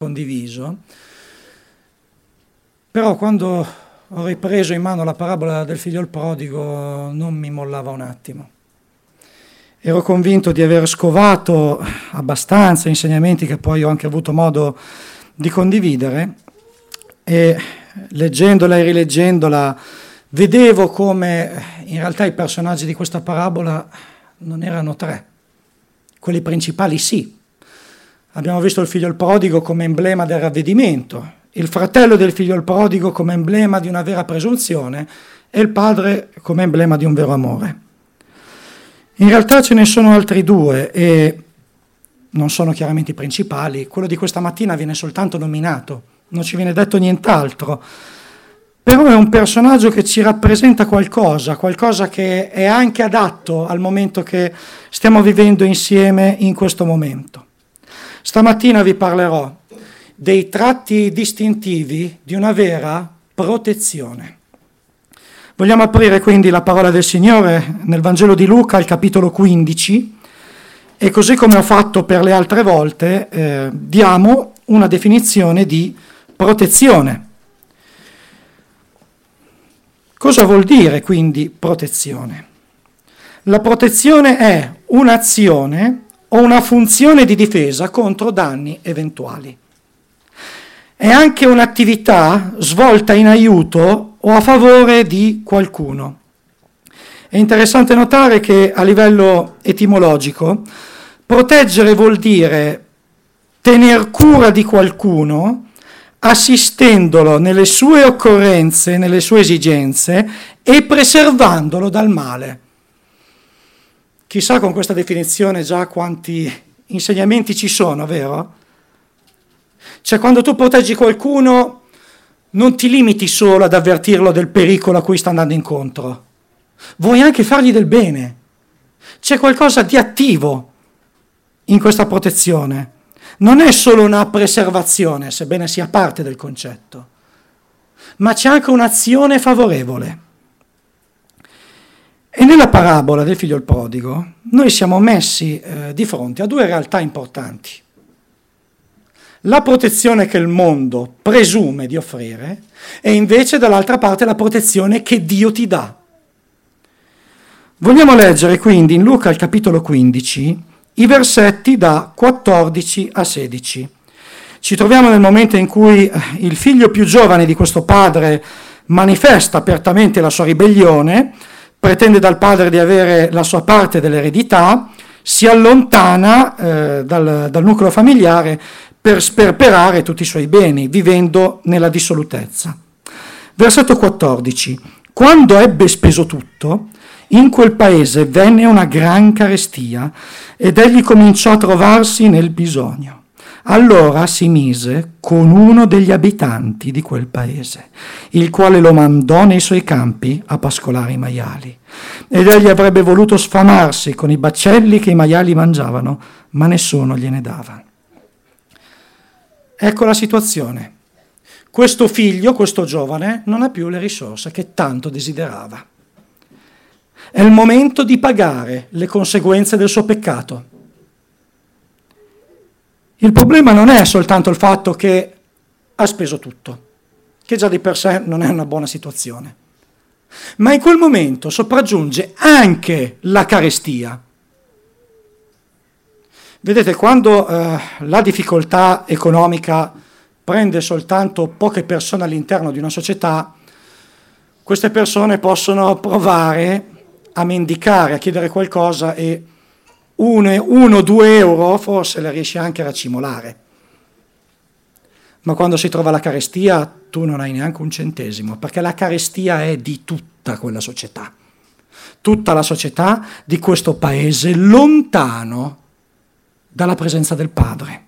condiviso, però quando ho ripreso in mano la parabola del figlio il prodigo non mi mollava un attimo. Ero convinto di aver scovato abbastanza insegnamenti che poi ho anche avuto modo di condividere, e leggendola e rileggendola vedevo come in realtà i personaggi di questa parabola non erano tre. Quelli principali sì. Abbiamo visto il figlio il prodigo come emblema del ravvedimento, il fratello del figlio il prodigo come emblema di una vera presunzione e il padre come emblema di un vero amore. In realtà ce ne sono altri due e non sono chiaramente i principali. Quello di questa mattina viene soltanto nominato, non ci viene detto nient'altro, però è un personaggio che ci rappresenta qualcosa che è anche adatto al momento che stiamo vivendo insieme in questo momento. Stamattina vi parlerò dei tratti distintivi di una vera protezione. Vogliamo aprire quindi la parola del Signore nel Vangelo di Luca, al capitolo 15, e così come ho fatto per le altre volte, diamo una definizione di protezione. Cosa vuol dire quindi protezione? La protezione è un'azione o una funzione di difesa contro danni eventuali. È anche un'attività svolta in aiuto o a favore di qualcuno. È interessante notare che a livello etimologico proteggere vuol dire tener cura di qualcuno assistendolo nelle sue occorrenze, nelle sue esigenze e preservandolo dal male. Chissà con questa definizione già quanti insegnamenti ci sono, vero? Cioè quando tu proteggi qualcuno non ti limiti solo ad avvertirlo del pericolo a cui sta andando incontro, vuoi anche fargli del bene. C'è qualcosa di attivo in questa protezione. Non è solo una preservazione, sebbene sia parte del concetto, ma c'è anche un'azione favorevole. E nella parabola del figlio il prodigo noi siamo messi di fronte a due realtà importanti. La protezione che il mondo presume di offrire e invece dall'altra parte la protezione che Dio ti dà. Vogliamo leggere quindi in Luca al capitolo 15 i versetti da 14 a 16. Ci troviamo nel momento in cui il figlio più giovane di questo padre manifesta apertamente la sua ribellione, pretende dal padre di avere la sua parte dell'eredità, si allontana dal nucleo familiare per sperperare tutti i suoi beni, vivendo nella dissolutezza. Versetto 14. Quando ebbe speso tutto, in quel paese venne una gran carestia ed egli cominciò a trovarsi nel bisogno. Allora si mise con uno degli abitanti di quel paese, il quale lo mandò nei suoi campi a pascolare i maiali. Ed egli avrebbe voluto sfamarsi con i baccelli che i maiali mangiavano, ma nessuno gliene dava. Ecco la situazione. Questo figlio, questo giovane, non ha più le risorse che tanto desiderava. È il momento di pagare le conseguenze del suo peccato. Il problema non è soltanto il fatto che ha speso tutto, che già di per sé non è una buona situazione, ma in quel momento sopraggiunge anche la carestia. Vedete, quando la difficoltà economica prende soltanto poche persone all'interno di una società, queste persone possono provare a mendicare, a chiedere qualcosa e 1-2 euro forse le riesci anche a racimolare. Ma quando si trova la carestia tu non hai neanche un centesimo, perché la carestia è di tutta quella società, tutta la società di questo paese lontano dalla presenza del Padre.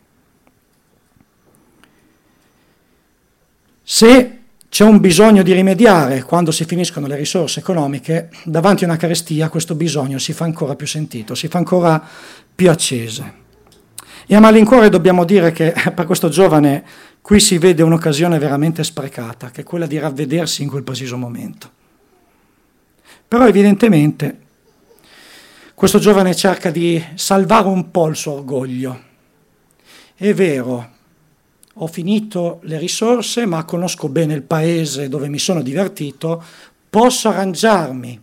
Se c'è un bisogno di rimediare quando si finiscono le risorse economiche, davanti a una carestia questo bisogno si fa ancora più sentito, si fa ancora più accese. E a malincuore dobbiamo dire che per questo giovane qui si vede un'occasione veramente sprecata, che è quella di ravvedersi in quel preciso momento. Però evidentemente questo giovane cerca di salvare un po' il suo orgoglio. È vero, ho finito le risorse, ma conosco bene il paese dove mi sono divertito, posso arrangiarmi,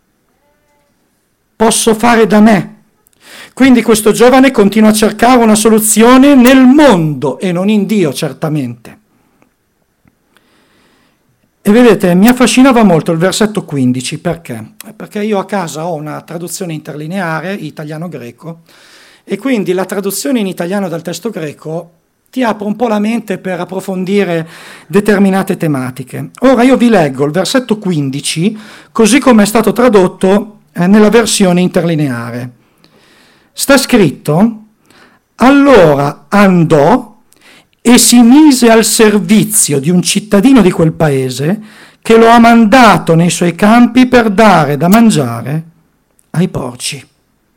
posso fare da me. Quindi questo giovane continua a cercare una soluzione nel mondo e non in Dio, certamente. E vedete, mi affascinava molto il versetto 15, perché? Perché io a casa ho una traduzione interlineare, italiano-greco, e quindi la traduzione in italiano dal testo greco ti apre un po' la mente per approfondire determinate tematiche. Ora io vi leggo il versetto 15, così come è stato tradotto nella versione interlineare. Sta scritto: allora andò e si mise al servizio di un cittadino di quel paese che lo ha mandato nei suoi campi per dare da mangiare ai porci.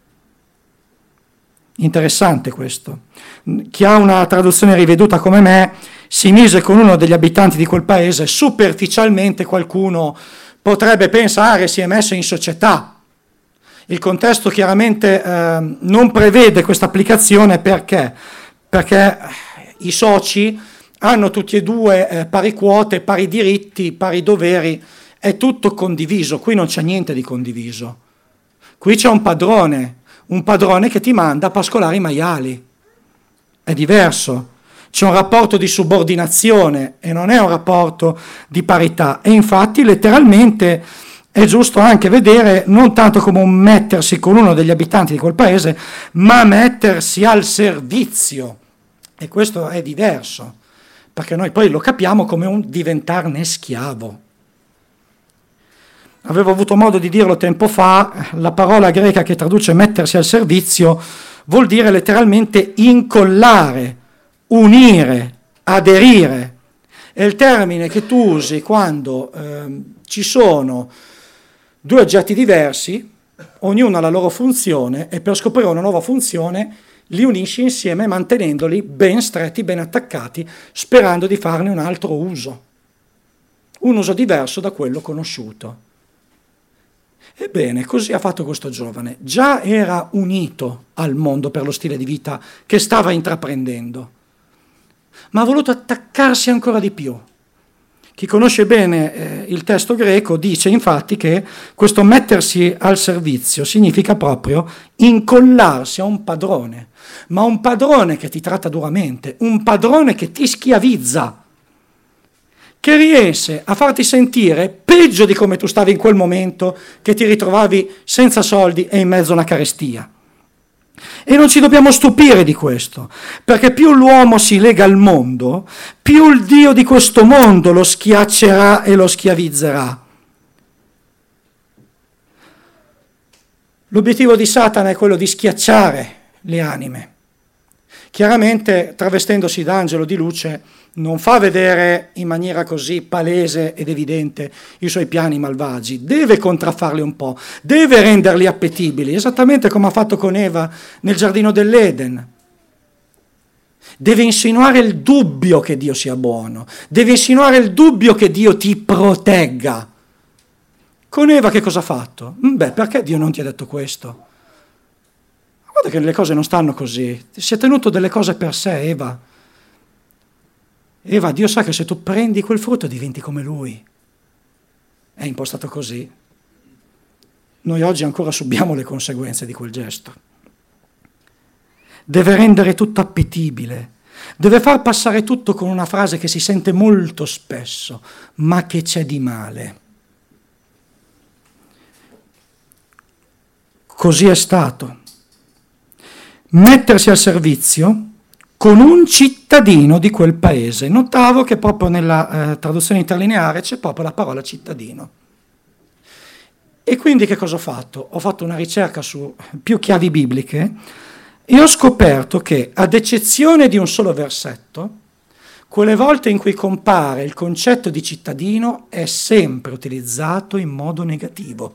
Interessante questo. Chi ha una traduzione riveduta come me si mise con uno degli abitanti di quel paese. Superficialmente qualcuno potrebbe pensare si è messo in società. Il contesto chiaramente non prevede questa applicazione perché i soci hanno tutti e due pari quote, pari diritti, pari doveri, è tutto condiviso, qui non c'è niente di condiviso. Qui c'è un padrone che ti manda a pascolare i maiali, è diverso, c'è un rapporto di subordinazione e non è un rapporto di parità, e infatti letteralmente è giusto anche vedere non tanto come un mettersi con uno degli abitanti di quel paese, ma mettersi al servizio. E questo è diverso, perché noi poi lo capiamo come un diventarne schiavo. Avevo avuto modo di dirlo tempo fa, la parola greca che traduce mettersi al servizio vuol dire letteralmente incollare, unire, aderire. È il termine che tu usi quando ci sono due oggetti diversi, ognuno ha la loro funzione, e per scoprire una nuova funzione li unisci insieme mantenendoli ben stretti, ben attaccati, sperando di farne un altro uso. Un uso diverso da quello conosciuto. Ebbene, così ha fatto questo giovane. Già era unito al mondo per lo stile di vita che stava intraprendendo, ma ha voluto attaccarsi ancora di più. Chi conosce bene il testo greco dice infatti che questo mettersi al servizio significa proprio incollarsi a un padrone, ma un padrone che ti tratta duramente, un padrone che ti schiavizza, che riesce a farti sentire peggio di come tu stavi in quel momento che ti ritrovavi senza soldi e in mezzo a una carestia. E non ci dobbiamo stupire di questo, perché più l'uomo si lega al mondo, più il Dio di questo mondo lo schiaccerà e lo schiavizzerà. L'obiettivo di Satana è quello di schiacciare le anime. Chiaramente, travestendosi d'angelo di luce, non fa vedere in maniera così palese ed evidente i suoi piani malvagi, deve contraffarli un po', deve renderli appetibili, esattamente come ha fatto con Eva nel giardino dell'Eden. Deve insinuare il dubbio che Dio sia buono, deve insinuare il dubbio che Dio ti protegga. Con Eva che cosa ha fatto? Perché Dio non ti ha detto questo? Guarda che le cose non stanno così, si è tenuto delle cose per sé, Eva. Eva, Dio sa che se tu prendi quel frutto diventi come Lui. È impostato così. Noi oggi ancora subiamo le conseguenze di quel gesto. Deve rendere tutto appetibile, deve far passare tutto con una frase che si sente molto spesso, ma che c'è di male. Così è stato. Mettersi al servizio con un cittadino di quel paese. Notavo che proprio nella traduzione interlineare c'è proprio la parola cittadino. E quindi che cosa ho fatto? Ho fatto una ricerca su più chiavi bibliche e ho scoperto che, ad eccezione di un solo versetto, quelle volte in cui compare il concetto di cittadino è sempre utilizzato in modo negativo.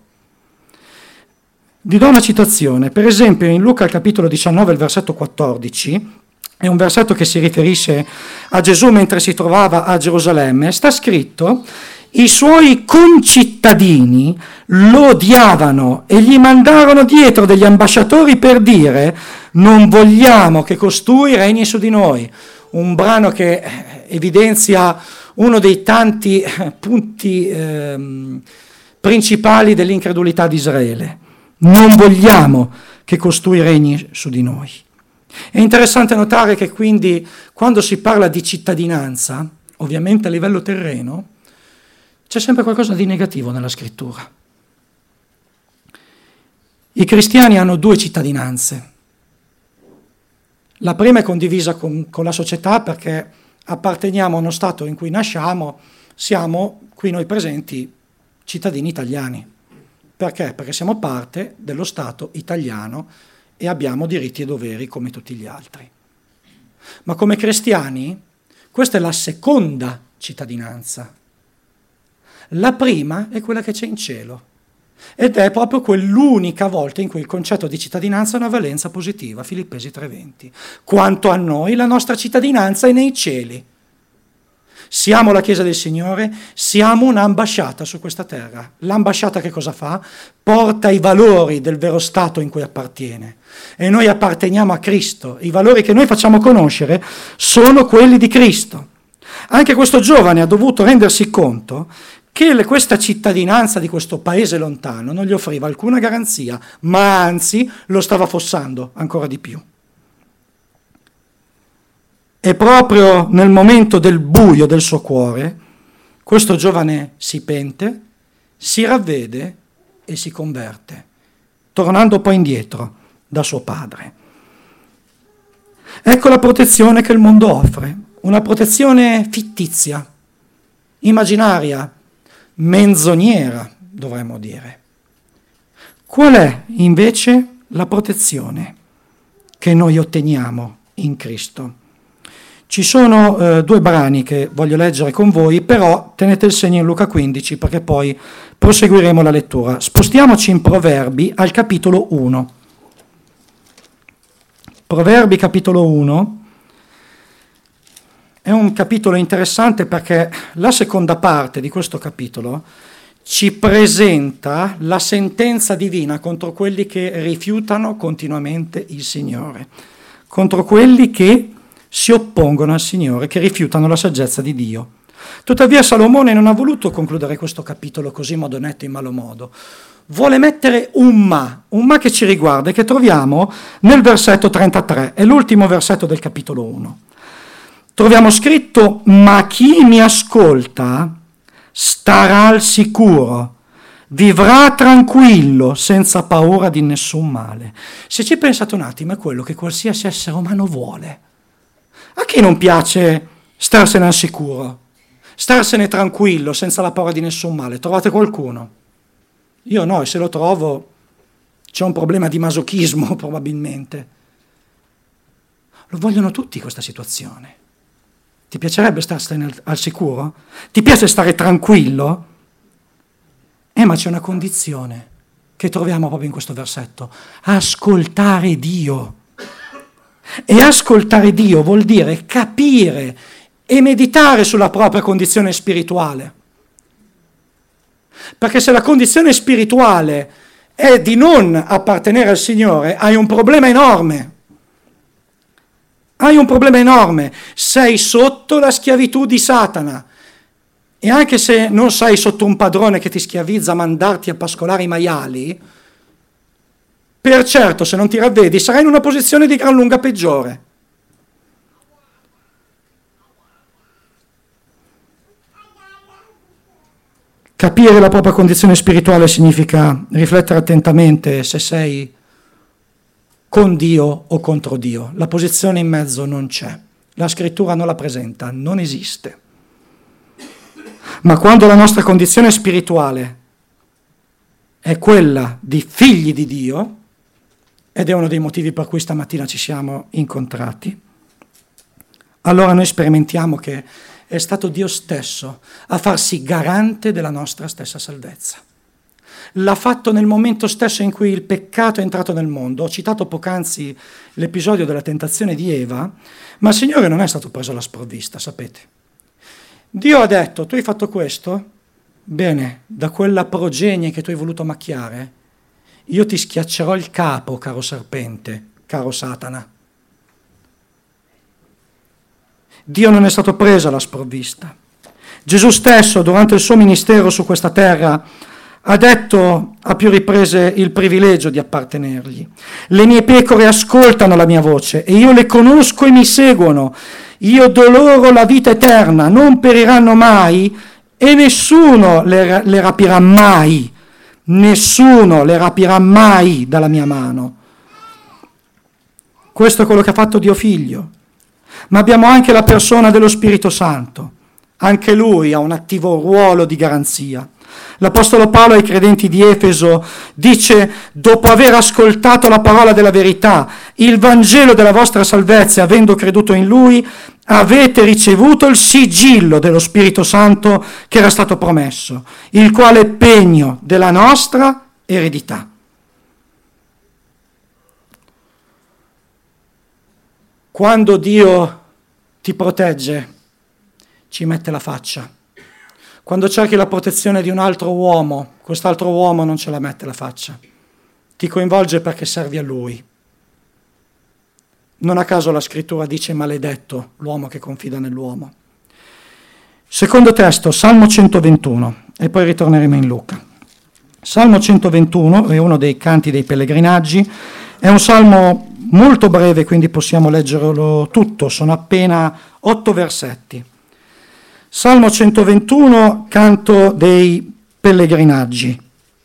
Vi do una citazione, per esempio in Luca al capitolo 19, il versetto 14, è un versetto che si riferisce a Gesù mentre si trovava a Gerusalemme, sta scritto: i suoi concittadini lo odiavano e gli mandarono dietro degli ambasciatori per dire: non vogliamo che costui regni su di noi. un brano che evidenzia uno dei tanti punti principali dell'incredulità di Israele. Non vogliamo che costui regni su di noi. È interessante notare che quindi quando si parla di cittadinanza, ovviamente a livello terreno, c'è sempre qualcosa di negativo nella scrittura. I cristiani hanno due cittadinanze. La prima è condivisa con la società perché apparteniamo a uno Stato in cui nasciamo, siamo qui noi presenti cittadini italiani. Perché? Perché siamo parte dello Stato italiano e abbiamo diritti e doveri come tutti gli altri. Ma come cristiani, questa è la seconda cittadinanza. La prima è quella che c'è in cielo ed è proprio quell'unica volta in cui il concetto di cittadinanza ha una valenza positiva, Filippesi 3:20. Quanto a noi, la nostra cittadinanza è nei cieli. Siamo la Chiesa del Signore, siamo un'ambasciata su questa terra. L'ambasciata che cosa fa? Porta i valori del vero Stato in cui appartiene. E noi apparteniamo a Cristo. I valori che noi facciamo conoscere sono quelli di Cristo. Anche questo giovane ha dovuto rendersi conto che questa cittadinanza di questo paese lontano non gli offriva alcuna garanzia, ma anzi lo stava affossando ancora di più. E proprio nel momento del buio del suo cuore, questo giovane si pente, si ravvede e si converte, tornando poi indietro da suo padre. Ecco la protezione che il mondo offre, una protezione fittizia, immaginaria, menzognera, dovremmo dire. Qual è invece la protezione che noi otteniamo in Cristo? Ci sono due brani che voglio leggere con voi, però tenete il segno in Luca 15 perché poi proseguiremo la lettura. Spostiamoci in Proverbi al capitolo 1. Proverbi capitolo 1 è un capitolo interessante perché la seconda parte di questo capitolo ci presenta la sentenza divina contro quelli che rifiutano continuamente il Signore, contro quelli che si oppongono al Signore, che rifiutano la saggezza di Dio. Tuttavia Salomone non ha voluto concludere questo capitolo così in modo netto, in malo modo. Vuole mettere un ma che ci riguarda e che troviamo nel versetto 33, è l'ultimo versetto del capitolo 1. Troviamo scritto: ma chi mi ascolta starà al sicuro, vivrà tranquillo, senza paura di nessun male. Se ci pensate un attimo, è quello che qualsiasi essere umano vuole. A chi non piace starsene al sicuro, starsene tranquillo, senza la paura di nessun male? Trovate qualcuno? Io no, e se lo trovo c'è un problema di masochismo probabilmente. Lo vogliono tutti questa situazione. Ti piacerebbe starsene al sicuro? Ti piace stare tranquillo? Ma c'è una condizione che troviamo proprio in questo versetto: ascoltare Dio. E ascoltare Dio vuol dire capire e meditare sulla propria condizione spirituale. Perché se la condizione spirituale è di non appartenere al Signore, hai un problema enorme. Hai un problema enorme. Sei sotto la schiavitù di Satana. E anche se non sei sotto un padrone che ti schiavizza a mandarti a pascolare i maiali, per certo, se non ti ravvedi, sarai in una posizione di gran lunga peggiore. Capire la propria condizione spirituale significa riflettere attentamente se sei con Dio o contro Dio. La posizione in mezzo non c'è. La scrittura non la presenta, non esiste. Ma quando la nostra condizione spirituale è quella di figli di Dio, ed è uno dei motivi per cui stamattina ci siamo incontrati, allora noi sperimentiamo che è stato Dio stesso a farsi garante della nostra stessa salvezza. L'ha fatto nel momento stesso in cui il peccato è entrato nel mondo. Ho citato poc'anzi l'episodio della tentazione di Eva, ma il Signore non è stato preso alla sprovvista, sapete. Dio ha detto: tu hai fatto questo? Bene, da quella progenie che tu hai voluto macchiare, io ti schiaccerò il capo, caro serpente, caro Satana. Dio non è stato preso alla sprovvista. Gesù stesso, durante il suo ministero su questa terra, ha detto a più riprese il privilegio di appartenergli. Le mie pecore ascoltano la mia voce e io le conosco e mi seguono. Io do loro la vita eterna, non periranno mai e nessuno le rapirà mai. Nessuno le rapirà mai dalla mia mano. Questo è quello che ha fatto Dio Figlio. Ma abbiamo anche la persona dello Spirito Santo. Anche lui ha un attivo ruolo di garanzia. L'Apostolo Paolo ai credenti di Efeso dice: dopo aver ascoltato la parola della verità, il Vangelo della vostra salvezza, avendo creduto in lui, avete ricevuto il sigillo dello Spirito Santo che era stato promesso, il quale è pegno della nostra eredità. Quando Dio ti protegge, ci mette la faccia. Quando cerchi la protezione di un altro uomo, quest'altro uomo non ce la mette la faccia. Ti coinvolge perché servi a lui. Non a caso la scrittura dice maledetto l'uomo che confida nell'uomo. Secondo testo, Salmo 121, e poi ritorneremo in Luca. Salmo 121 è uno dei canti dei pellegrinaggi, è un salmo molto breve, quindi possiamo leggerlo tutto, sono appena 8 versetti. Salmo 121, canto dei pellegrinaggi.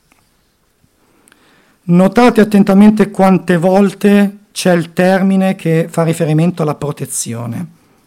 Notate attentamente quante volte c'è il termine che fa riferimento alla protezione.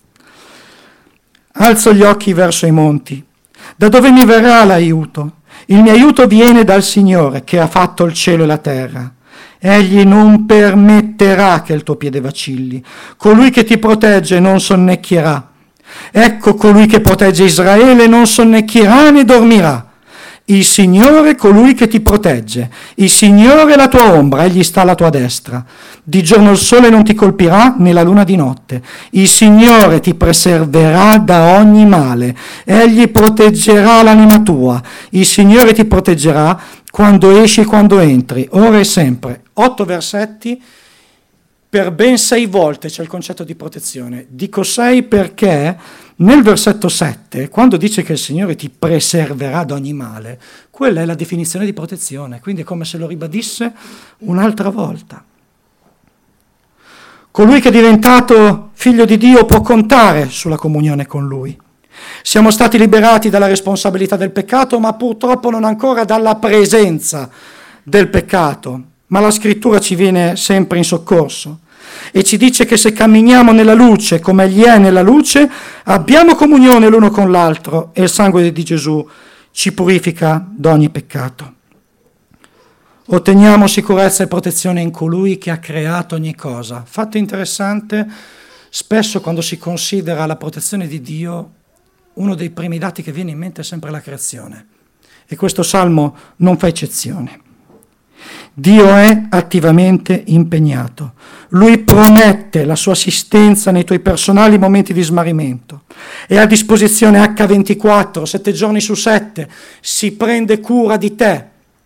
Alzo gli occhi verso i monti. Da dove mi verrà l'aiuto? Il mio aiuto viene dal Signore che ha fatto il cielo e la terra. Egli non permetterà che il tuo piede vacilli. Colui che ti protegge non sonnecchierà. Ecco colui che protegge Israele non sonnecchierà né dormirà. Il Signore è colui che ti protegge. Il Signore è la tua ombra, egli sta alla tua destra. Di giorno il sole non ti colpirà, né la luna di notte. Il Signore ti preserverà da ogni male. Egli proteggerà l'anima tua. Il Signore ti proteggerà quando esci e quando entri, ora e sempre. 8 versetti. Per ben 6 volte c'è il concetto di protezione. Dico 6 perché nel versetto 7, quando dice che il Signore ti preserverà da ogni male, quella è la definizione di protezione, quindi è come se lo ribadisse un'altra volta. Colui che è diventato figlio di Dio può contare sulla comunione con Lui. Siamo stati liberati dalla responsabilità del peccato, ma purtroppo non ancora dalla presenza del peccato. Ma la scrittura ci viene sempre in soccorso e ci dice che se camminiamo nella luce come egli è nella luce, abbiamo comunione l'uno con l'altro e il sangue di Gesù ci purifica da ogni peccato. Otteniamo sicurezza e protezione in colui che ha creato ogni cosa. Fatto interessante, spesso quando si considera la protezione di Dio, uno dei primi dati che viene in mente è sempre la creazione e questo salmo non fa eccezione. Dio è attivamente impegnato. Lui promette la sua assistenza nei tuoi personali momenti di smarrimento. È a disposizione H24, 7 giorni su 7. Si prende cura di te.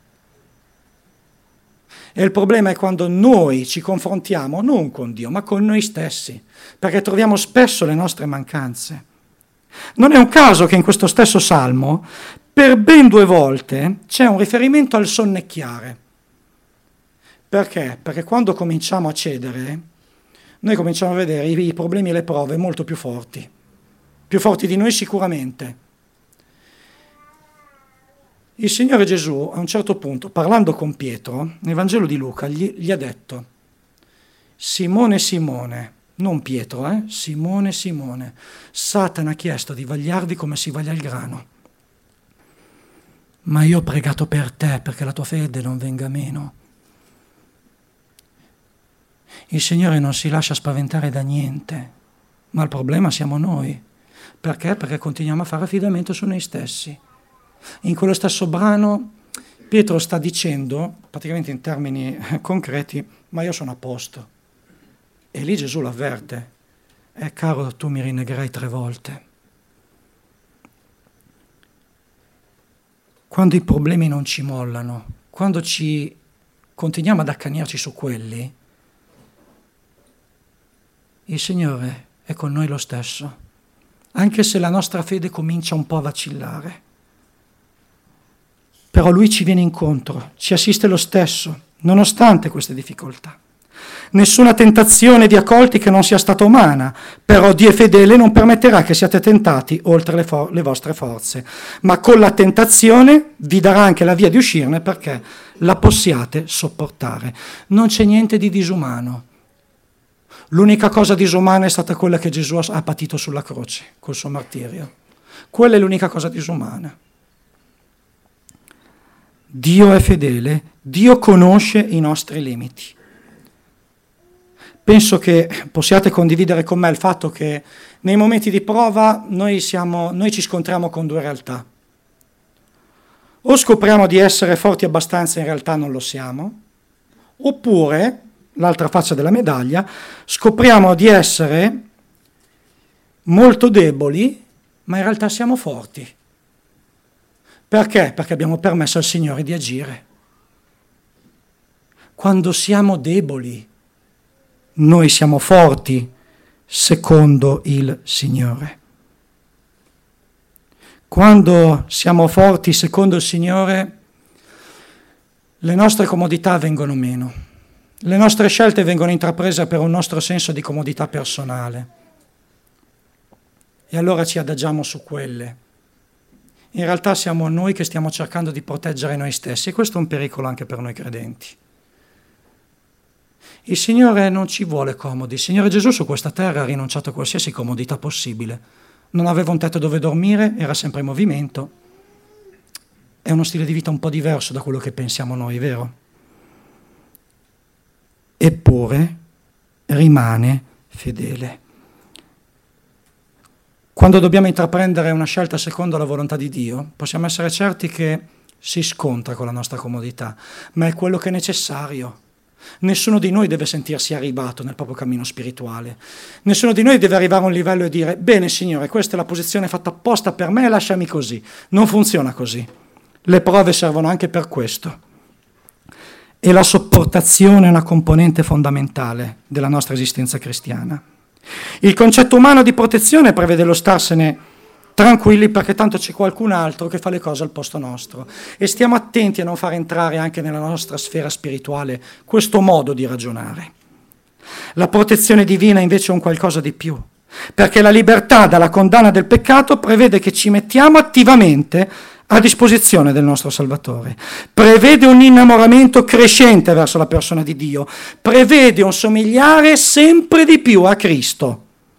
E il problema è quando noi ci confrontiamo non con Dio, ma con noi stessi, perché troviamo spesso le nostre mancanze. Non è un caso che in questo stesso salmo, per ben 2 volte, c'è un riferimento al sonnecchiare. Perché? Perché quando cominciamo a cedere, noi cominciamo a vedere i problemi e le prove molto più forti di noi sicuramente. Il Signore Gesù a un certo punto, parlando con Pietro, nel Vangelo di Luca, gli ha detto: Simone, Simone, non Pietro, Simone, Simone, Satana ha chiesto di vagliarvi come si vaglia il grano, ma io ho pregato per te perché la tua fede non venga meno. Il Signore non si lascia spaventare da niente, ma il problema siamo noi. Perché? Perché continuiamo a fare affidamento su noi stessi. In quello stesso brano Pietro sta dicendo, praticamente in termini concreti, ma io sono a posto. E lì Gesù l'avverte: caro, tu mi rinnegherai 3 volte. Quando i problemi non ci mollano, quando continuiamo ad accanirci su quelli, il Signore è con noi lo stesso anche se la nostra fede comincia un po' a vacillare. Però Lui ci viene incontro, ci assiste lo stesso, nonostante queste difficoltà. Nessuna tentazione vi ha colti che non sia stata umana, però Dio è fedele, non permetterà che siate tentati oltre le vostre forze, ma con la tentazione vi darà anche la via di uscirne perché la possiate sopportare. Non c'è niente di disumano. L'unica cosa disumana è stata quella che Gesù ha patito sulla croce, col suo martirio. Quella è l'unica cosa disumana. Dio è fedele, Dio conosce i nostri limiti. Penso che possiate condividere con me il fatto che nei momenti di prova noi ci scontriamo con due realtà. O scopriamo di essere forti abbastanza e in realtà non lo siamo, oppure, l'altra faccia della medaglia, scopriamo di essere molto deboli, ma in realtà siamo forti. Perché? Perché abbiamo permesso al Signore di agire. Quando siamo deboli, noi siamo forti secondo il Signore. Quando siamo forti secondo il Signore, le nostre comodità vengono meno. Le nostre scelte vengono intraprese per un nostro senso di comodità personale. E allora ci adagiamo su quelle. In realtà siamo noi che stiamo cercando di proteggere noi stessi e questo è un pericolo anche per noi credenti. Il Signore non ci vuole comodi. Il Signore Gesù su questa terra ha rinunciato a qualsiasi comodità possibile. Non aveva un tetto dove dormire, era sempre in movimento. È uno stile di vita un po' diverso da quello che pensiamo noi, vero? Eppure rimane fedele. Quando dobbiamo intraprendere una scelta secondo la volontà di Dio, possiamo essere certi che si scontra con la nostra comodità, ma è quello che è necessario. Nessuno di noi deve sentirsi arrivato nel proprio cammino spirituale. Nessuno di noi deve arrivare a un livello e dire bene Signore, questa è la posizione fatta apposta per me, lasciami così. Non funziona così. Le prove servono anche per questo. E la sopportazione è una componente fondamentale della nostra esistenza cristiana. Il concetto umano di protezione prevede lo starsene tranquilli perché tanto c'è qualcun altro che fa le cose al posto nostro e stiamo attenti a non far entrare anche nella nostra sfera spirituale questo modo di ragionare. La protezione divina invece è un qualcosa di più, perché la libertà dalla condanna del peccato prevede che ci mettiamo attivamente a disposizione del nostro Salvatore, prevede un innamoramento crescente verso la persona di Dio, prevede un somigliare sempre di più a Cristo.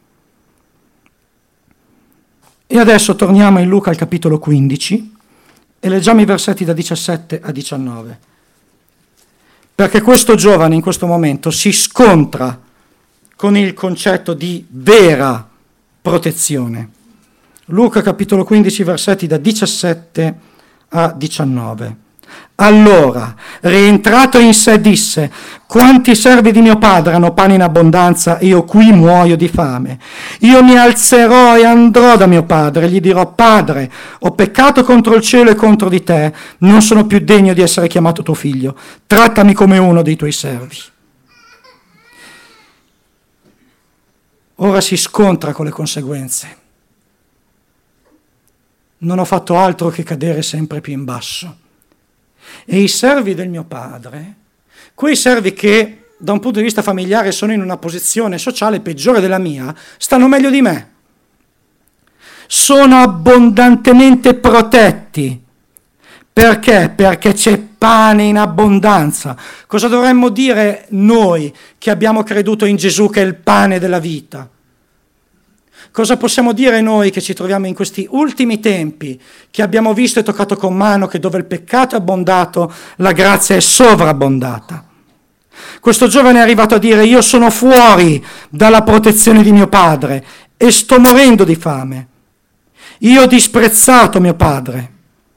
E adesso torniamo in Luca al capitolo 15 e leggiamo i versetti da 17 a 19. Perché questo giovane in questo momento si scontra con il concetto di vera protezione. Luca capitolo 15 versetti da 17 a 19. Allora, rientrato in sé, disse: quanti servi di mio padre hanno pane in abbondanza e io qui muoio di fame? Io mi alzerò e andrò da mio padre e gli dirò: Padre, ho peccato contro il cielo e contro di te, non sono più degno di essere chiamato tuo figlio, trattami come uno dei tuoi servi. Ora si scontra con le conseguenze. Non ho fatto altro che cadere sempre più in basso. E i servi del mio padre, quei servi che da un punto di vista familiare sono in una posizione sociale peggiore della mia, stanno meglio di me. Sono abbondantemente protetti. Perché? Perché c'è pane in abbondanza. Cosa dovremmo dire noi che abbiamo creduto in Gesù che è il pane della vita? Cosa possiamo dire noi che ci troviamo in questi ultimi tempi, che abbiamo visto e toccato con mano che dove il peccato è abbondato, la grazia è sovrabbondata? Questo giovane è arrivato a dire: io sono fuori dalla protezione di mio padre e sto morendo di fame. Io ho disprezzato mio padre.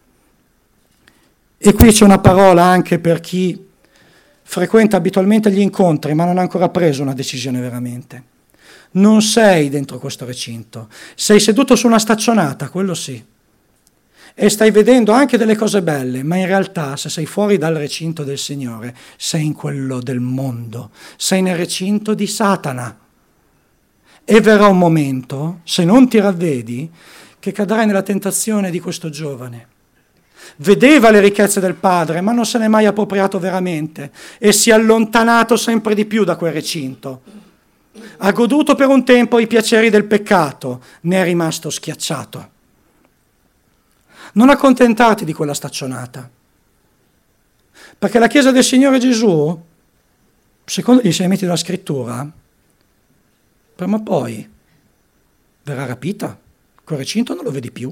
E qui c'è una parola anche per chi frequenta abitualmente gli incontri ma non ha ancora preso una decisione veramente. Non sei dentro questo recinto, sei seduto su una staccionata, quello sì, e stai vedendo anche delle cose belle, ma in realtà se sei fuori dal recinto del Signore sei in quello del mondo, sei nel recinto di Satana E verrà un momento, se non ti ravvedi, che cadrai nella tentazione di questo giovane. Vedeva le ricchezze del padre, ma non se n'è mai appropriato veramente e si è allontanato sempre di più da quel recinto. Ha goduto per un tempo i piaceri del peccato, ne è rimasto schiacciato. Non accontentarti di quella staccionata, perché la Chiesa del Signore Gesù, secondo gli insegnamenti della Scrittura, prima o poi verrà rapita, quel recinto non lo vedi più.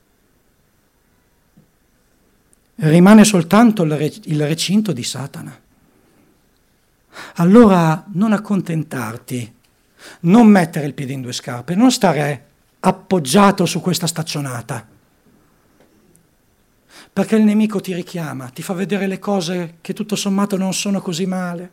Rimane soltanto il recinto di Satana. Allora non accontentarti, non mettere il piede in due scarpe, non stare appoggiato su questa staccionata, perché il nemico ti richiama, ti fa vedere le cose che tutto sommato non sono così male.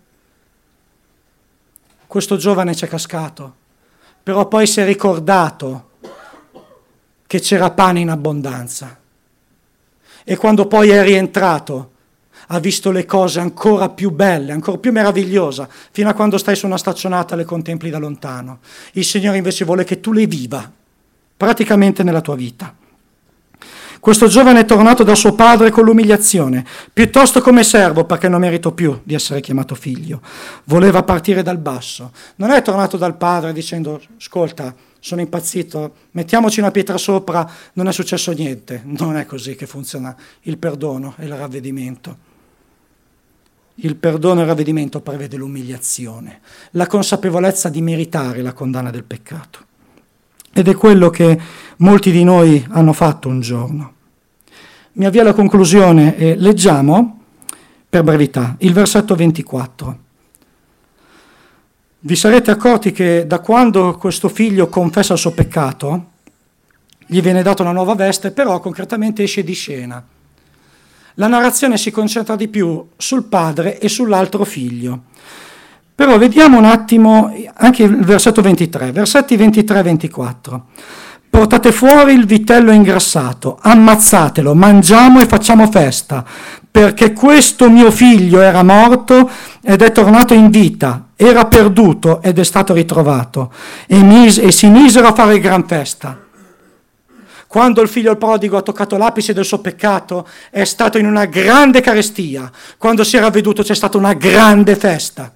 Questo giovane c'è cascato, però poi si è ricordato che c'era pane in abbondanza e quando poi è rientrato ha visto le cose ancora più belle, ancora più meravigliose, fino a quando stai su una staccionata le contempli da lontano. Il Signore invece vuole che tu le viva praticamente nella tua vita. Questo giovane è tornato da suo padre con l'umiliazione, piuttosto come servo, perché non merito più di essere chiamato figlio. Voleva partire dal basso. Non è tornato dal padre dicendo: ascolta, sono impazzito, mettiamoci una pietra sopra, non è successo niente. Non è così che funziona il perdono e il ravvedimento. Il perdono e il ravvedimento prevede l'umiliazione, la consapevolezza di meritare la condanna del peccato. Ed è quello che molti di noi hanno fatto un giorno. Mi avvio alla conclusione e leggiamo, per brevità, il versetto 24. Vi sarete accorti che da quando questo figlio confessa il suo peccato, gli viene data una nuova veste, però concretamente esce di scena. La narrazione si concentra di più sul padre e sull'altro figlio. Però vediamo un attimo anche il versetto 23, versetti 23 e 24. Portate fuori il vitello ingrassato, ammazzatelo, mangiamo e facciamo festa, perché questo mio figlio era morto ed è tornato in vita, era perduto ed è stato ritrovato. E si misero a fare gran festa. Quando il figlio prodigo ha toccato l'apice del suo peccato, è stato in una grande carestia. Quando si era veduto c'è stata una grande festa.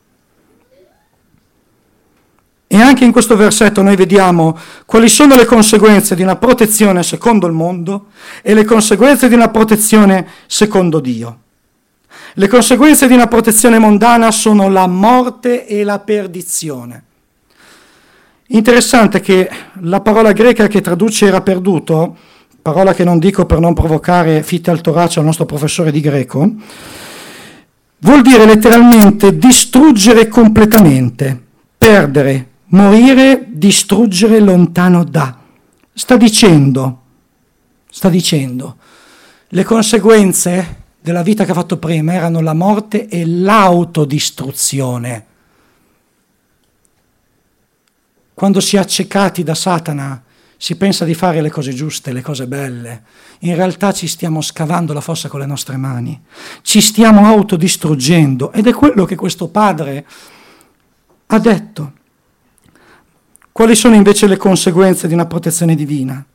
E anche in questo versetto noi vediamo quali sono le conseguenze di una protezione secondo il mondo e le conseguenze di una protezione secondo Dio. Le conseguenze di una protezione mondana sono la morte e la perdizione. Interessante che la parola greca che traduce era perduto, parola che non dico per non provocare fitte al torace al nostro professore di greco, vuol dire letteralmente distruggere completamente, perdere, morire, distruggere lontano da. Sta dicendo, le conseguenze della vita che ha fatto prima erano la morte e l'autodistruzione. Quando si è accecati da Satana, si pensa di fare le cose giuste, le cose belle. In realtà ci stiamo scavando la fossa con le nostre mani, ci stiamo autodistruggendo ed è quello che questo padre ha detto. Quali sono invece le conseguenze di una protezione divina?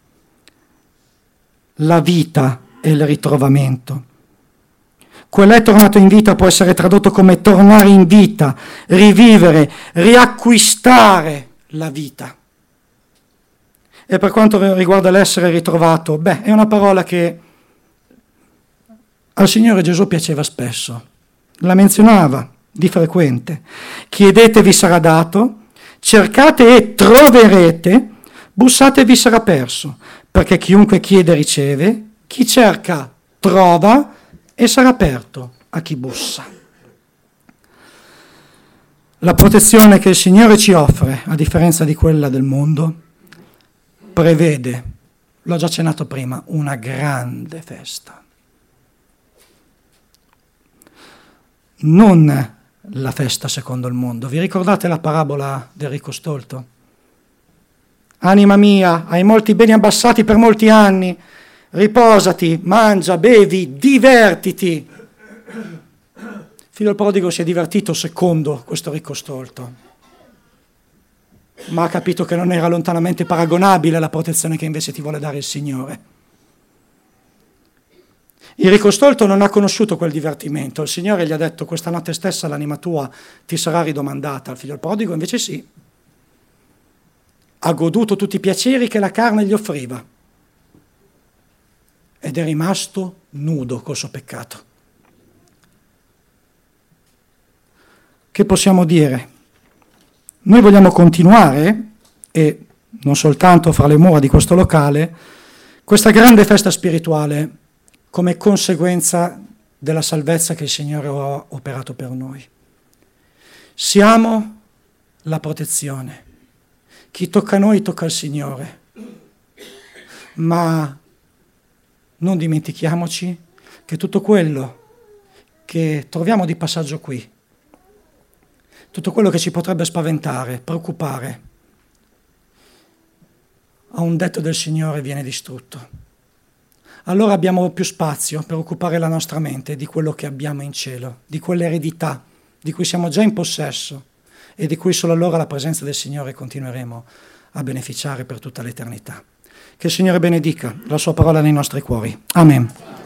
La vita e il ritrovamento. Quell'è tornato in vita può essere tradotto come tornare in vita, rivivere, riacquistare la vita. E per quanto riguarda l'essere ritrovato, è una parola che al Signore Gesù piaceva spesso. La menzionava di frequente. Chiedete vi sarà dato, cercate e troverete, bussate e vi sarà perso, perché chiunque chiede riceve, chi cerca trova e sarà aperto a chi bussa. La protezione che il Signore ci offre, a differenza di quella del mondo, prevede, l'ho già accennato prima, una grande festa. Non la festa secondo il mondo. Vi ricordate la parabola del ricco stolto? Anima mia, hai molti beni abbassati per molti anni, riposati, mangia, bevi, divertiti. Figlio prodigo si è divertito secondo questo ricco stolto. ma ha capito che non era lontanamente paragonabile alla protezione che invece ti vuole dare il Signore. Il ricco stolto non ha conosciuto quel divertimento. Il Signore gli ha detto: questa notte stessa l'anima tua ti sarà ridomandata. Il figlio prodigo invece sì. Ha goduto tutti i piaceri che la carne gli offriva ed è rimasto nudo col suo peccato. Che possiamo dire? Noi vogliamo continuare, e non soltanto fra le mura di questo locale, questa grande festa spirituale come conseguenza della salvezza che il Signore ha operato per noi. Siamo la protezione. Chi tocca noi tocca il Signore. Ma non dimentichiamoci che tutto quello che troviamo di passaggio qui, tutto quello che ci potrebbe spaventare, preoccupare, a un detto del Signore viene distrutto. Allora abbiamo più spazio per occupare la nostra mente di quello che abbiamo in cielo, di quell'eredità di cui siamo già in possesso e di cui solo allora la presenza del Signore continueremo a beneficiare per tutta l'eternità. Che il Signore benedica la sua parola nei nostri cuori. Amen.